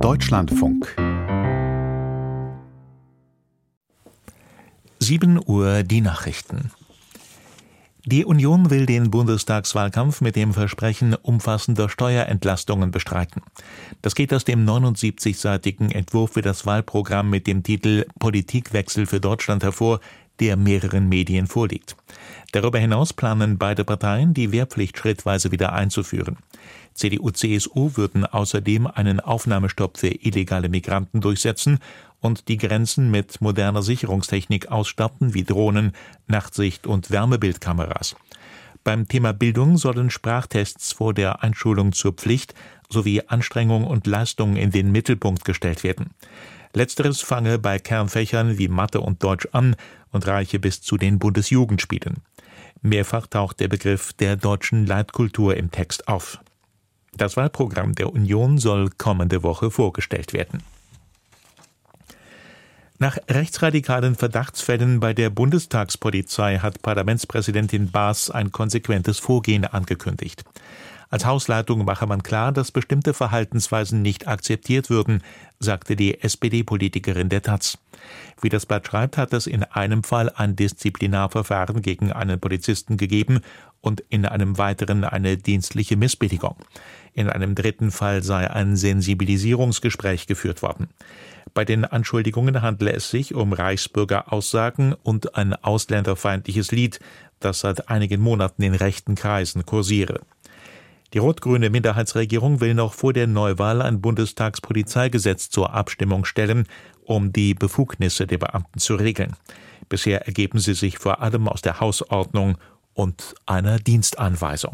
Deutschlandfunk 7 Uhr die Nachrichten. Die Union will den Bundestagswahlkampf mit dem Versprechen umfassender Steuerentlastungen bestreiten. Das geht aus dem 79-seitigen Entwurf für das Wahlprogramm mit dem Titel Politikwechsel für Deutschland hervor, der mehreren Medien vorliegt. Darüber hinaus planen beide Parteien, die Wehrpflicht schrittweise wieder einzuführen. CDU/CSU würden außerdem einen Aufnahmestopp für illegale Migranten durchsetzen und die Grenzen mit moderner Sicherungstechnik ausstatten wie Drohnen, Nachtsicht- und Wärmebildkameras. Beim Thema Bildung sollen Sprachtests vor der Einschulung zur Pflicht sowie Anstrengung und Leistung in den Mittelpunkt gestellt werden. Letzteres fange bei Kernfächern wie Mathe und Deutsch an und reiche bis zu den Bundesjugendspielen. Mehrfach taucht der Begriff der deutschen Leitkultur im Text auf. Das Wahlprogramm der Union soll kommende Woche vorgestellt werden. Nach rechtsradikalen Verdachtsfällen bei der Bundestagspolizei hat Parlamentspräsidentin Baas ein konsequentes Vorgehen angekündigt. Als Hausleitung mache man klar, dass bestimmte Verhaltensweisen nicht akzeptiert würden, sagte die SPD-Politikerin der taz. Wie das Blatt schreibt, hat es in einem Fall ein Disziplinarverfahren gegen einen Polizisten gegeben und in einem weiteren eine dienstliche Missbilligung. In einem dritten Fall sei ein Sensibilisierungsgespräch geführt worden. Bei den Anschuldigungen handele es sich um Reichsbürgeraussagen und ein ausländerfeindliches Lied, das seit einigen Monaten in rechten Kreisen kursiere. Die rot-grüne Minderheitsregierung will noch vor der Neuwahl ein Bundestagspolizeigesetz zur Abstimmung stellen, um die Befugnisse der Beamten zu regeln. Bisher ergeben sie sich vor allem aus der Hausordnung und einer Dienstanweisung.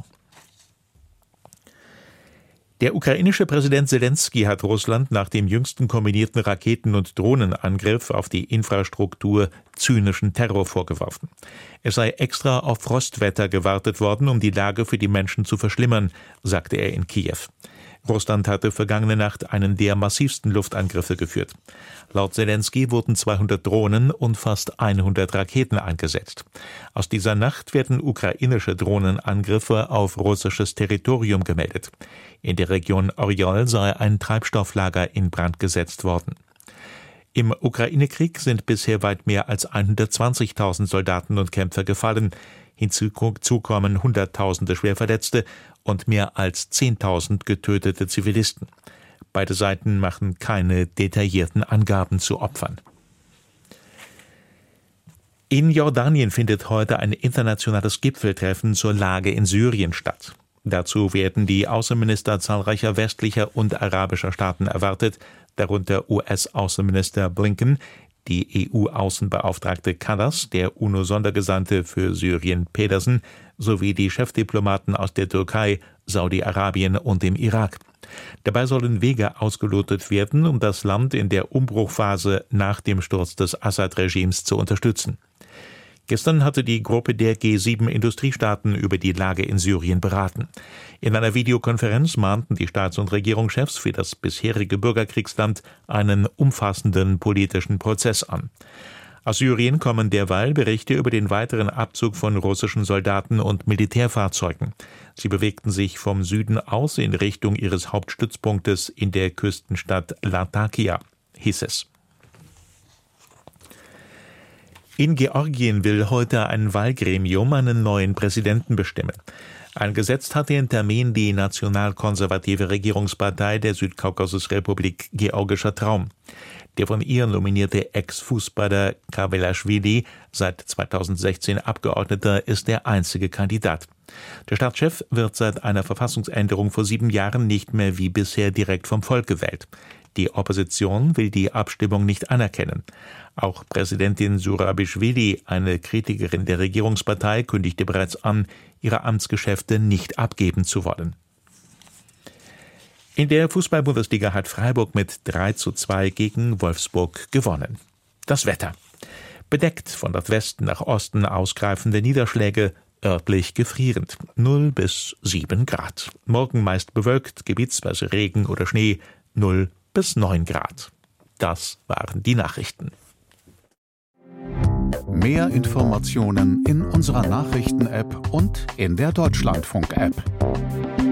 Der ukrainische Präsident Selenskyj hat Russland nach dem jüngsten kombinierten Raketen- und Drohnenangriff auf die Infrastruktur zynischen Terror vorgeworfen. Es sei extra auf Frostwetter gewartet worden, um die Lage für die Menschen zu verschlimmern, sagte er in Kiew. Russland hatte vergangene Nacht einen der massivsten Luftangriffe geführt. Laut Selenskyj wurden 200 Drohnen und fast 100 Raketen eingesetzt. Aus dieser Nacht werden ukrainische Drohnenangriffe auf russisches Territorium gemeldet. In der Region Oriol sei ein Treibstofflager in Brand gesetzt worden. Im Ukraine-Krieg sind bisher weit mehr als 120.000 Soldaten und Kämpfer gefallen. Hinzu kommen Hunderttausende Schwerverletzte und mehr als 10.000 getötete Zivilisten. Beide Seiten machen keine detaillierten Angaben zu Opfern. In Jordanien findet heute ein internationales Gipfeltreffen zur Lage in Syrien statt. Dazu werden die Außenminister zahlreicher westlicher und arabischer Staaten erwartet, darunter US-Außenminister Blinken, die EU-Außenbeauftragte Kallas, der UNO-Sondergesandte für Syrien Pedersen sowie die Chefdiplomaten aus der Türkei, Saudi-Arabien und dem Irak. Dabei sollen Wege ausgelotet werden, um das Land in der Umbruchphase nach dem Sturz des Assad-Regimes zu unterstützen. Gestern hatte die Gruppe der G7-Industriestaaten über die Lage in Syrien beraten. In einer Videokonferenz mahnten die Staats- und Regierungschefs für das bisherige Bürgerkriegsland einen umfassenden politischen Prozess an. Aus Syrien kommen derweil Berichte über den weiteren Abzug von russischen Soldaten und Militärfahrzeugen. Sie bewegten sich vom Süden aus in Richtung ihres Hauptstützpunktes in der Küstenstadt Latakia, hieß es. In Georgien will heute ein Wahlgremium einen neuen Präsidenten bestimmen. Eingesetzt hat den Termin die nationalkonservative Regierungspartei der Südkaukasusrepublik Georgischer Traum. Der von ihr nominierte Ex-Fußballer Kavelashvili, seit 2016 Abgeordneter, ist der einzige Kandidat. Der Staatschef wird seit einer Verfassungsänderung vor 7 Jahren nicht mehr wie bisher direkt vom Volk gewählt. Die Opposition will die Abstimmung nicht anerkennen. Auch Präsidentin Zurabischvili, eine Kritikerin der Regierungspartei, kündigte bereits an, ihre Amtsgeschäfte nicht abgeben zu wollen. In der Fußball-Bundesliga hat Freiburg mit 3:2 gegen Wolfsburg gewonnen. Das Wetter. Bedeckt, von Nordwesten nach Osten ausgreifende Niederschläge, örtlich gefrierend, 0 bis 7 Grad. Morgen meist bewölkt, gebietsweise Regen oder Schnee, 0 bis 9 Grad. Das waren die Nachrichten. Mehr Informationen in unserer Nachrichten-App und in der Deutschlandfunk-App.